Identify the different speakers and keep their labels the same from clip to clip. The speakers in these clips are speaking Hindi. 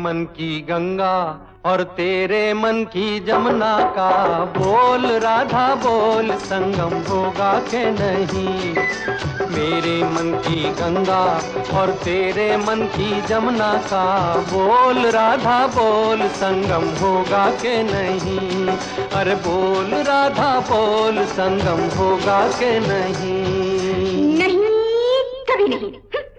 Speaker 1: मन की गंगा और तेरे मन की जमुना का बोल राधा बोल, संगम होगा के नहीं। मेरे मन की गंगा और तेरे मन की जमुना का बोल राधा बोल, संगम होगा के नहीं। अरे बोल राधा बोल, संगम होगा के नहीं।
Speaker 2: नहीं, कभी नहीं।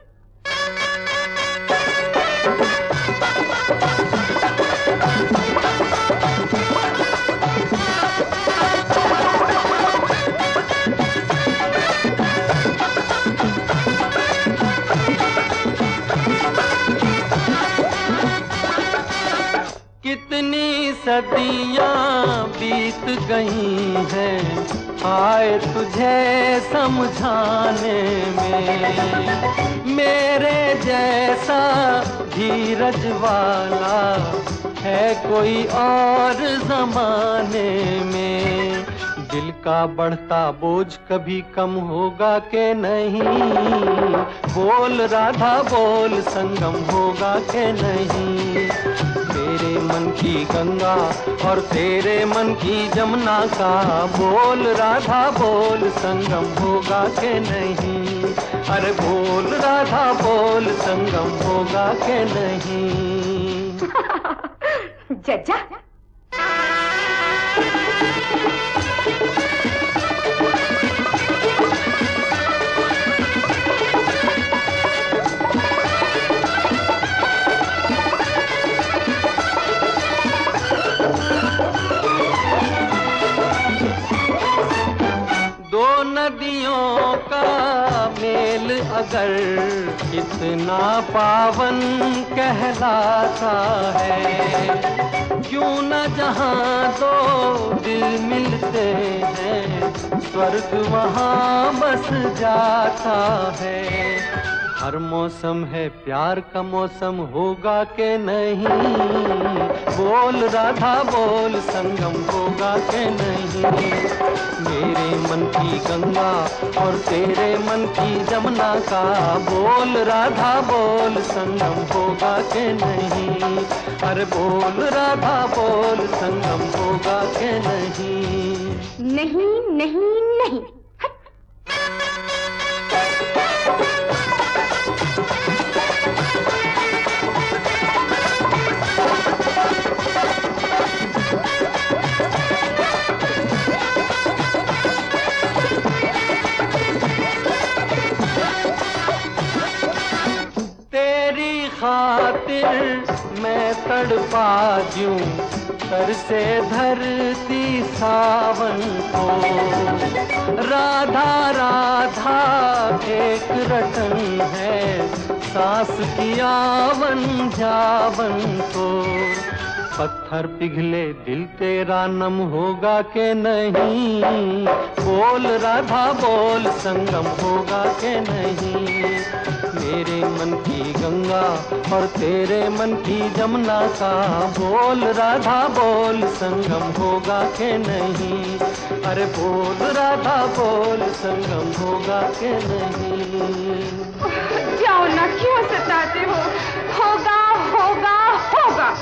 Speaker 1: कितनी सदियां बीत गई हैं आए तुझे समझाने में। मेरे जैसा धीरज वाला है कोई और जमाने में। दिल का बढ़ता बोझ कभी कम होगा के नहीं। बोल राधा बोल, संगम होगा के नहीं। मेरे मन की गंगा और तेरे मन की जमुना का बोल राधा बोल, संगम होगा के नहीं। अरे बोल राधा बोल, संगम होगा के नहीं।
Speaker 2: जज्जा
Speaker 1: दो नदियों का मेल अगर कितना पावन कहलाता है, क्यों न जहाँ दो दिल मिलते हैं स्वर्ग वहाँ बस जाता है। हर मौसम है प्यार का मौसम होगा के नहीं। बोल राधा बोल, संगम होगा के नहीं। मेरे मन की गंगा और तेरे मन की जमुना का बोल राधा बोल, संगम होगा के नहीं। अरे बोल राधा बोल, संगम होगा के नहीं।
Speaker 2: नहीं नहीं नहीं।
Speaker 1: तेरी खातिर मैं तड़पा दूं सर से धरती सावन को। राधा राधा एक रटन है, सांस की आवन जावन को। पत्थर पिघले दिल तेरा नम होगा के नहीं। बोल राधा बोल, संगम होगा के नहीं। मेरे मन की गंगा और तेरे मन की जमुना का बोल राधा बोल, संगम होगा के नहीं। अरे बोल राधा बोल, संगम होगा के नहीं।
Speaker 2: जाओ ना, क्यों सताते हो? होगा होगा होगा।